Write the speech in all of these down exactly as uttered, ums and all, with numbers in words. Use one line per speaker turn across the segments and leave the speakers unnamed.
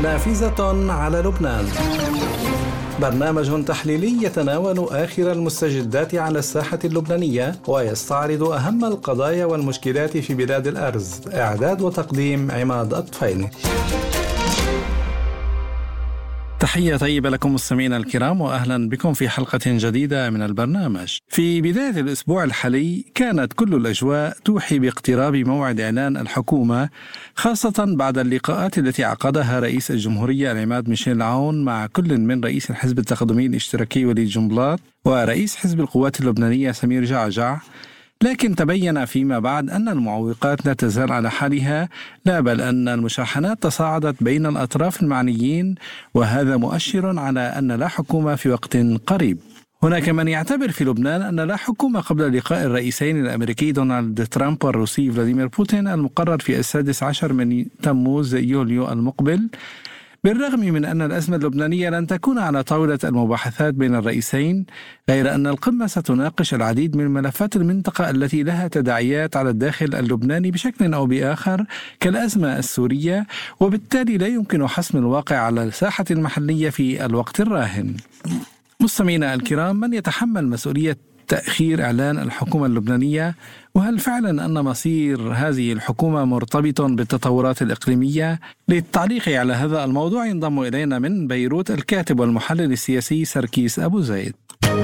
نافذة على لبنان، برنامج تحليلي يتناول آخر المستجدات على الساحة اللبنانية ويستعرض أهم القضايا والمشكلات في بلاد الأرز. إعداد وتقديم عماد الطفيلي. تحية طيبة لكم مستمعينا الكرام، وأهلا بكم في حلقة جديدة من البرنامج. في بداية الأسبوع الحالي كانت كل الأجواء توحي باقتراب موعد إعلان الحكومة، خاصة بعد اللقاءات التي عقدها رئيس الجمهورية العماد ميشيل عون مع كل من رئيس الحزب التقدمي الاشتراكي وليد جنبلاط ورئيس حزب القوات اللبنانية سمير جعجع. لكن تبين فيما بعد أن المعوقات لا تزال على حالها، لا بل أن المشاحنات تصاعدت بين الأطراف المعنيين، وهذا مؤشر على أن لا حكومة في وقت قريب. هناك من يعتبر في لبنان أن لا حكومة قبل لقاء الرئيسين الأمريكي دونالد ترامب والروسي فلاديمير بوتين المقرر في السادس عشر من تموز يوليو المقبل، بالرغم من أن الأزمة اللبنانية لن تكون على طاولة المباحثات بين الرئيسين، غير أن القمة ستناقش العديد من ملفات المنطقة التي لها تداعيات على الداخل اللبناني بشكل أو بآخر، كالأزمة السورية، وبالتالي لا يمكن حسم الواقع على الساحة المحلية في الوقت الراهن. مستمعينا الكرام، من يتحمل مسؤولية تأخير إعلان الحكومة اللبنانية؟ وهل فعلا أن مصير هذه الحكومة مرتبط بالتطورات الإقليمية؟ للتعليق على هذا الموضوع ينضم إلينا من بيروت الكاتب والمحلل السياسي سركيس أبو زيد.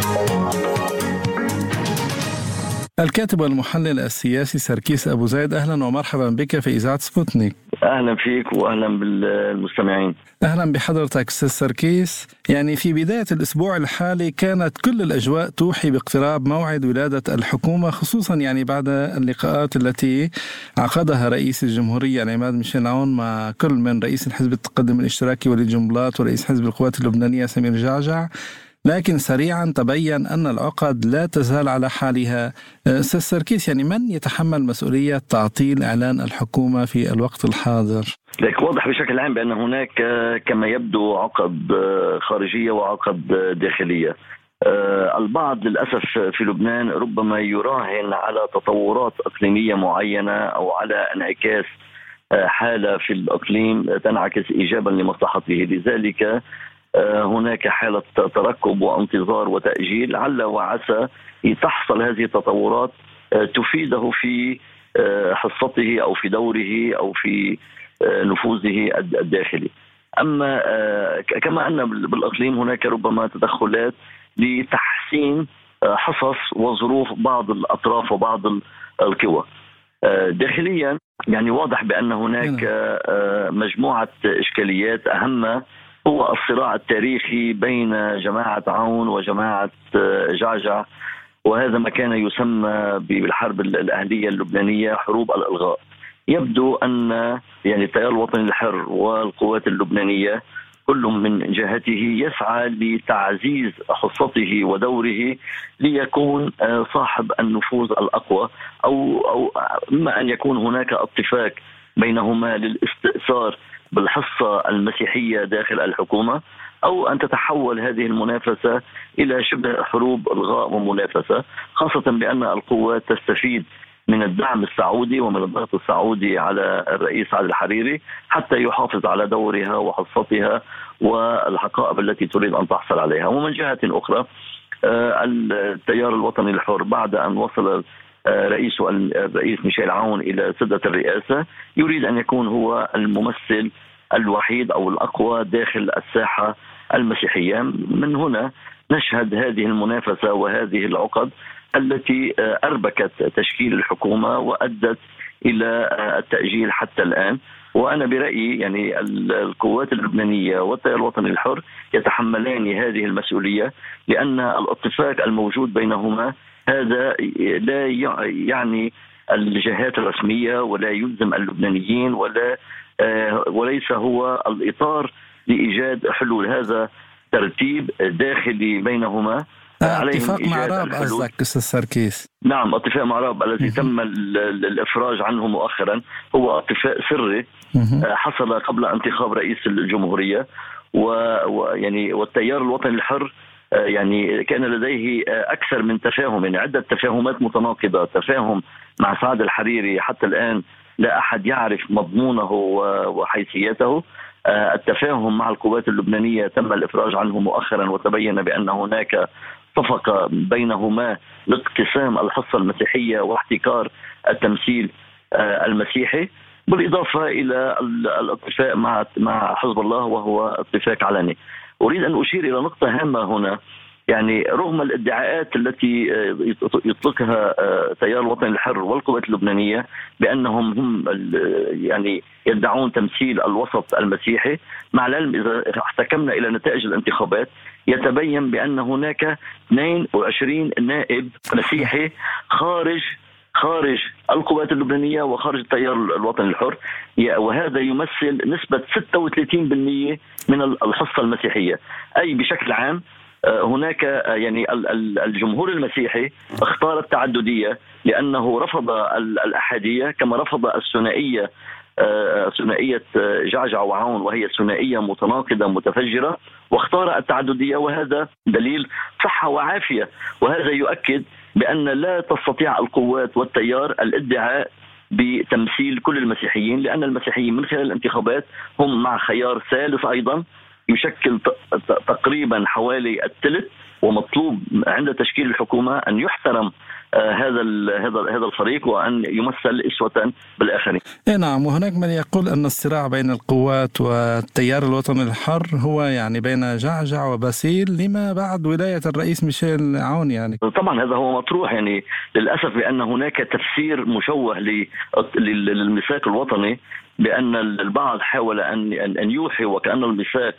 الكاتب والمحلل السياسي سركيس أبو زيد، أهلا ومرحبا بك في إذاعة سبوتنيك.
أهلا فيك وأهلا بالمستمعين.
أهلا بحضرتك أستاذ سركيس. يعني في بداية الأسبوع الحالي كانت كل الأجواء توحي باقتراب موعد ولادة الحكومة، خصوصا يعني بعد اللقاءات التي عقدها رئيس الجمهورية العماد ميشيل عون مع كل من رئيس الحزب التقدم الاشتراكي وليد جنبلاط ورئيس حزب القوات اللبنانية سمير جعجع. لكن سريعا تبين أن العقد لا تزال على حالها. أستاذ سركيس، يعني من يتحمل مسؤولية تعطيل إعلان الحكومة في الوقت الحاضر؟
لك واضح بشكل عام بأن هناك كما يبدو عقد خارجية وعقد داخلية. البعض للأسف في لبنان ربما يراهن على تطورات إقليمية معينة أو على انعكاس حالة في الإقليم تنعكس إيجابا لمصلحته، لذلك هناك حالة ترقب وانتظار وتأجيل، عل وعسى تحصل هذه التطورات تفيده في حصته أو في دوره أو في نفوذه الداخلي. أما كما أن بالإقليم هناك ربما تدخلات لتحسين حصص وظروف بعض الأطراف وبعض القوى. داخليا يعني واضح بأن هناك مجموعة إشكاليات، أهمها هو الصراع التاريخي بين جماعة عون وجماعة جعجع، وهذا ما كان يسمى بالحرب الأهلية اللبنانية، حروب الإلغاء. يبدو أن يعني التيار الوطني الحر والقوات اللبنانية كل من جهته يسعى لتعزيز حصته ودوره ليكون صاحب النفوذ الأقوى، أو أو إما أن يكون هناك اتفاق بينهما للاستئثار بالحصة المسيحية داخل الحكومة، أو أن تتحول هذه المنافسة إلى شبه حروب إلغاء ومنافسة، خاصة بأن القوات تستفيد من الدعم السعودي ومن الضغط السعودي على الرئيس علي الحريري حتى يحافظ على دورها وحصتها والحقائب التي تريد أن تحصل عليها. ومن جهة أخرى التيار الوطني الحر بعد أن وصل رئيس الرئيس ميشيل عون إلى سدة الرئاسة يريد أن يكون هو الممثل الوحيد أو الأقوى داخل الساحة المسيحية. من هنا نشهد هذه المنافسة وهذه العقد التي أربكت تشكيل الحكومة وأدت إلى التأجيل حتى الآن. وأنا برأيي يعني القوات اللبنانية والتيار الوطني الحر يتحملان هذه المسؤولية، لأن الاتفاق الموجود بينهما هذا لا يعني الجهات الرسمية ولا يلزم اللبنانيين ولا وليس هو الإطار لإيجاد حلول. هذا ترتيب داخلي بينهما.
اتفاق مع راب قصدك أستاذ سركيس؟
نعم، اتفاق مع راب الذي تم الإفراج عنه مؤخرا هو اتفاق سري حصل قبل انتخاب رئيس الجمهورية، ويعني والتيار الوطني الحر يعني كان لديه أكثر من تفاهم، يعني عدة تفاهمات متناقضة. تفاهم مع سعد الحريري حتى الآن لا أحد يعرف مضمونه وحيثيته. التفاهم مع القوات اللبنانية تم الإفراج عنه مؤخرا، وتبين بأن هناك صفقة بينهما لاقتسام الحصة المسيحية واحتكار التمثيل المسيحي، بالإضافة إلى الاتفاق مع مع حزب الله وهو اتفاق علني. أريد أن أشير إلى نقطة هامة هنا، يعني رغم الادعاءات التي يطلقها تيار الوطن الحر والقوات اللبنانية بأنهم هم يعني يدعون تمثيل الوسط المسيحي، مع العلم إذا احتكمنا إلى نتائج الانتخابات يتبين بأن هناك اثنين وعشرين نائب مسيحي خارج خارج القوات اللبنانية وخارج التيار الوطني الحر، وهذا يمثل نسبة ستة وثلاثين بالمئة من الحصة المسيحية. أي بشكل عام هناك يعني الجمهور المسيحي اختار التعددية لأنه رفض الأحادية، كما رفض الثنائية ثنائية جعجع وعون وهي ثنائية متناقضة متفجرة، واختار التعددية، وهذا دليل صحة وعافية. وهذا يؤكد بأن لا تستطيع القوات والتيار الادعاء بتمثيل كل المسيحيين، لأن المسيحيين من خلال الانتخابات هم مع خيار ثالث أيضا يشكل تقريبا حوالي الثلث، ومطلوب عند تشكيل الحكومة أن يحترم هذا هذا هذا الفريق وأن يمثل أسوة بالآخرين.
إيه نعم، وهناك من يقول أن الصراع بين القوات والتيار الوطني الحر هو يعني بين جعجع وباسيل لما بعد ولاية الرئيس ميشيل عون. يعني
طبعا هذا هو مطروح، يعني للأسف بأن هناك تفسير مشوه للميثاق الوطني، بأن البعض حاول أن أن يوحي وكأن الميثاق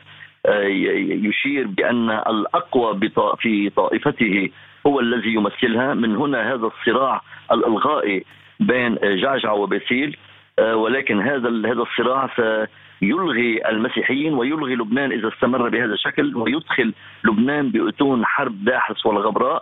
يشير بأن الأقوى في طائفته هو الذي يمثلها. من هنا هذا الصراع الإلغائي بين جعجع وباسيل، ولكن هذا هذا الصراع سيلغي المسيحيين ويلغي لبنان إذا استمر بهذا الشكل، ويدخل لبنان بأتون حرب داحس والغبراء،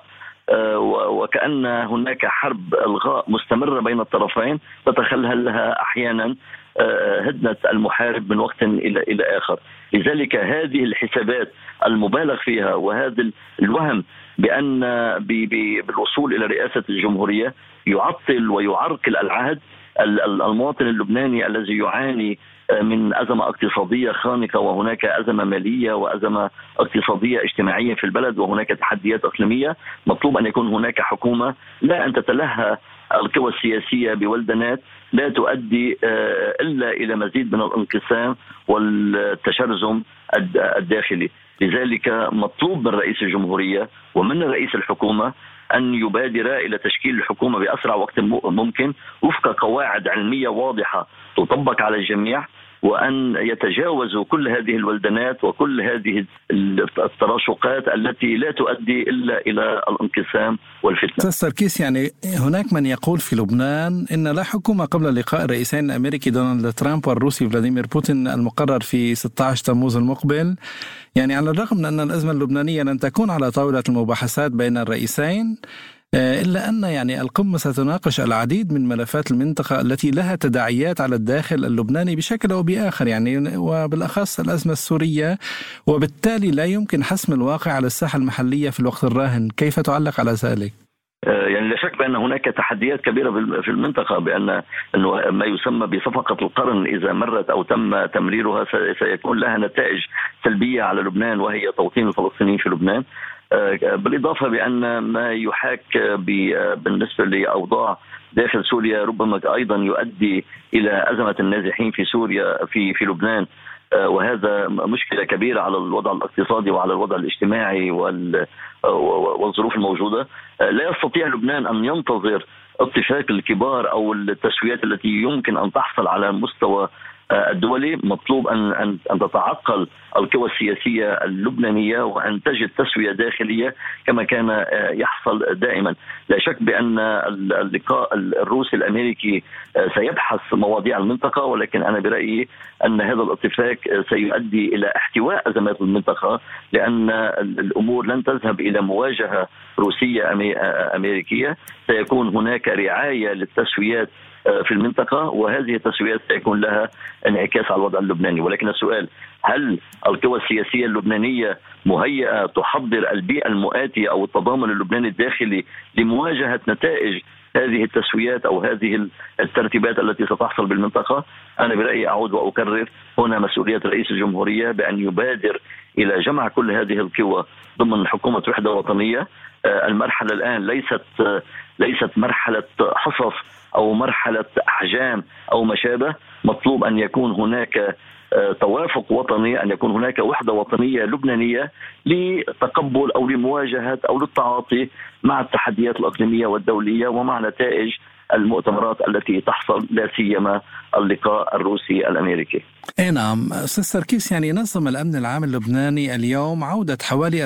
وكأن هناك حرب إلغاء مستمرة بين الطرفين تتخلل لها أحيانا هدنة المحارب من وقت إلى إلى آخر. لذلك هذه الحسابات المبالغ فيها وهذا الوهم بأن بالوصول إلى رئاسة الجمهورية يعطل ويعرقل العهد. المواطن اللبناني الذي يعاني من أزمة اقتصادية خانقة، وهناك أزمة مالية وأزمة اقتصادية اجتماعية في البلد، وهناك تحديات إقليمية، مطلوب أن يكون هناك حكومة لا أن تتلهى القوى السياسية بولدنات لا تؤدي إلا إلى مزيد من الانقسام والتشرذم الداخلي. لذلك مطلوب من رئيس الجمهورية ومن رئيس الحكومة أن يبادر إلى تشكيل الحكومة بأسرع وقت ممكن وفق قواعد علمية واضحة تطبق على الجميع، وأن يتجاوزوا كل هذه الولدنات وكل هذه التراشقات التي لا تؤدي إلا إلى الانقسام والفتنة.
سركيس، يعني هناك من يقول في لبنان إن لا حكومة قبل لقاء الرئيسين الأمريكي دونالد ترامب والروسي فلاديمير بوتين المقرر في ستة عشر تموز المقبل. يعني على الرغم من أن الأزمة اللبنانية لن تكون على طاولة المباحثات بين الرئيسين، إلا أن يعني القمة ستناقش العديد من ملفات المنطقة التي لها تداعيات على الداخل اللبناني بشكل أو بآخر، يعني وبالأخص الأزمة السورية، وبالتالي لا يمكن حسم الواقع على الساحة المحلية في الوقت الراهن. كيف تعلق على ذلك؟
يعني لا شك بأن هناك تحديات كبيرة في المنطقة، بأن أنه ما يسمى بصفقة القرن إذا مرت أو تم تمريرها سيكون لها نتائج سلبية على لبنان، وهي توطين الفلسطينيين في لبنان. بالإضافة بأن ما يحاك بالنسبة لأوضاع داخل سوريا ربما أيضا يؤدي إلى أزمة النازحين في سوريا في في لبنان، وهذا مشكلة كبيرة على الوضع الاقتصادي وعلى الوضع الاجتماعي والظروف الموجودة. لا يستطيع لبنان أن ينتظر اتفاق الكبار أو التسويات التي يمكن أن تحصل على مستوى الدولي. مطلوب أن أن أن تتعقل القوى السياسية اللبنانية وأن تجد تسوية داخلية كما كان يحصل دائما. لا شك بأن اللقاء الروسي الأمريكي سيبحث مواضيع المنطقة، ولكن أنا برأيي أن هذا الاتفاق سيؤدي إلى احتواء أزمات المنطقة، لأن الأمور لن تذهب إلى مواجهة روسية أمريكية، سيكون هناك رعاية للتسويات في المنطقة، وهذه التسويات سيكون لها انعكاس على الوضع اللبناني. ولكن السؤال، هل القوى السياسية اللبنانية مهيئة تحضر البيئة المؤاتية أو التضامن اللبناني الداخلي لمواجهة نتائج هذه التسويات أو هذه الترتيبات التي ستحصل بالمنطقة. أنا برأيي أعود وأكرر هنا مسؤولية رئيس الجمهورية بأن يبادر إلى جمع كل هذه القوى ضمن حكومة وحدة وطنية. المرحلة الآن ليست ليست مرحلة حصص أو مرحلة أحجام أو ما شابه. مطلوب أن يكون هناك توافق وطني، أن يكون هناك وحدة وطنية لبنانية لتقبل أو لمواجهة أو للتعاطي مع التحديات الإقليمية والدولية ومع نتائج المؤتمرات التي تحصل، لا سيما اللقاء الروسي الأمريكي.
اي نعم أستاذ سركيس، يعني نظم الأمن العام اللبناني اليوم عودة حوالي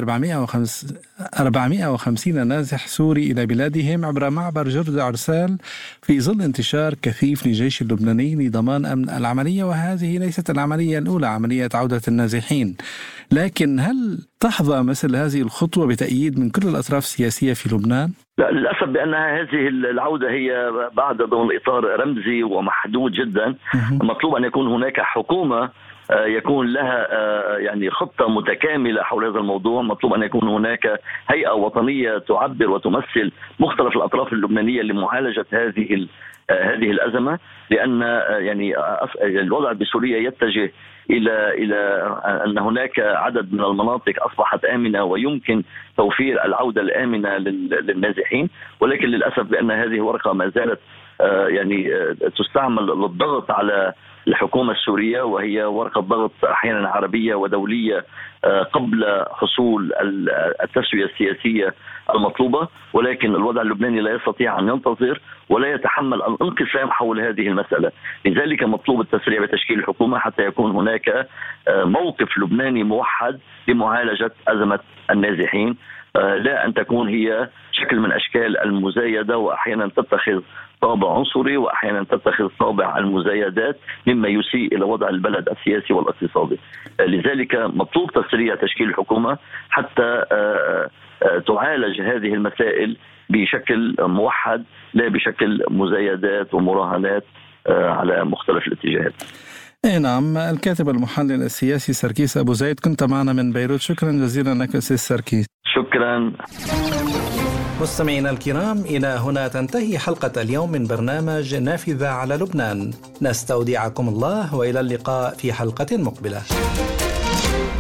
أربعمائة وخمسين نازح سوري إلى بلادهم عبر معبر جرد عرسال في ظل انتشار كثيف للجيش اللبناني لضمان أمن العملية، وهذه ليست العملية الأولى، عملية عودة النازحين. لكن هل تحظى مثل هذه الخطوة بتأييد من كل الأطراف السياسية في لبنان؟
لا، للأسف بأنها هذه العودة هي بعد ضمن إطار رمزي ومحدود جدا. مطلوب أن يكون هناك حكومة يكون لها يعني خطة متكاملة حول هذا الموضوع. مطلوب أن يكون هناك هيئة وطنية تعبر وتمثل مختلف الأطراف اللبنانية لمعالجة هذه هذه الأزمة، لأن يعني الوضع بسوريا يتجه إلى إلى أن هناك عدد من المناطق أصبحت آمنة ويمكن توفير العودة الآمنة للنازحين، ولكن للأسف بأن هذه ورقة ما زالت يعني تستعمل للضغط على الحكومة السورية، وهي ورقة ضغط أحيانا عربية ودولية قبل حصول التسوية السياسية المطلوبة. ولكن الوضع اللبناني لا يستطيع أن ينتظر ولا يتحمل الانقسام حول هذه المسألة. لذلك مطلوب التسريع بتشكيل الحكومة حتى يكون هناك موقف لبناني موحد لمعالجة أزمة النازحين، لا أن تكون هي شكل من أشكال المزايدة، وأحيانا تتخذ طابع عنصري وأحيانا تتخذ طابع المزايدات مما يسيء إلى وضع البلد السياسي والاقتصادي. لذلك مطلوب تسريع تشكيل الحكومة حتى تعالج هذه المسائل بشكل موحد، لا بشكل مزايدات ومراهنات على مختلف الاتجاهات.
اي نعم. الكاتب المحلل السياسي سركيس أبو زيد، كنت معنا من بيروت. شكرا جزيلا لك أستاذ سركيس.
شكرا.
مستمعينا الكرام، إلى هنا تنتهي حلقة اليوم من برنامج نافذة على لبنان. نستودعكم الله وإلى اللقاء في حلقة مقبلة.